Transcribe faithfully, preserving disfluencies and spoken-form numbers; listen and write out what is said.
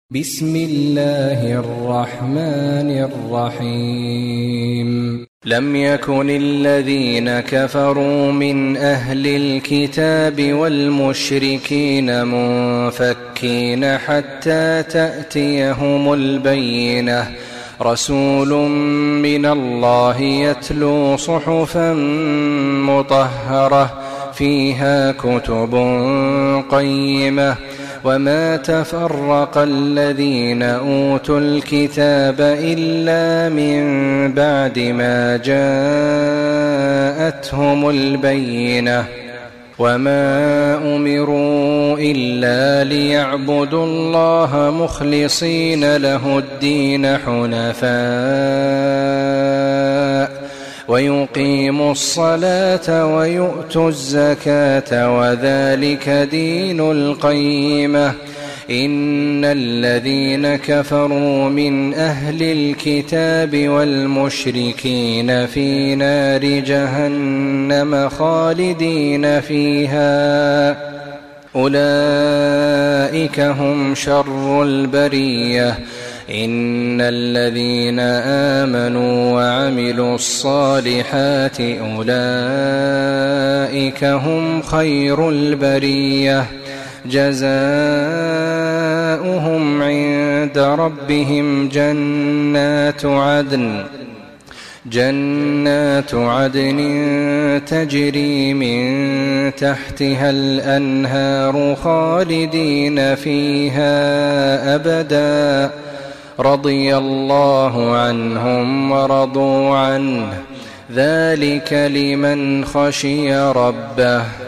بسم الله الرحمن الرحيم لم يكن الذين كفروا من أهل الكتاب والمشركين منفكين حتى تأتيهم البينة رسول من الله يتلو صحفا مطهرة فيها كتب قيمة وما تفرق الذين أوتوا الكتاب إلا من بعد ما جاءتهم البينة وما أمروا إلا ليعبدوا الله مخلصين له الدين حنفاء ويقيموا الصلاة ويؤتوا الزكاة وذلك دين القيمة إن الذين كفروا من أهل الكتاب والمشركين في نار جهنم خالدين فيها أولئك هم شر البرية إن الذين آمنوا وعملوا الصالحات أولئك هم خير البرية جزاؤهم عند ربهم جنات عدن جنات عدن تجري من تحتها الأنهار خالدين فيها أبدا رضي الله عنهم ورضوا عنه ذلك لمن خشي ربه.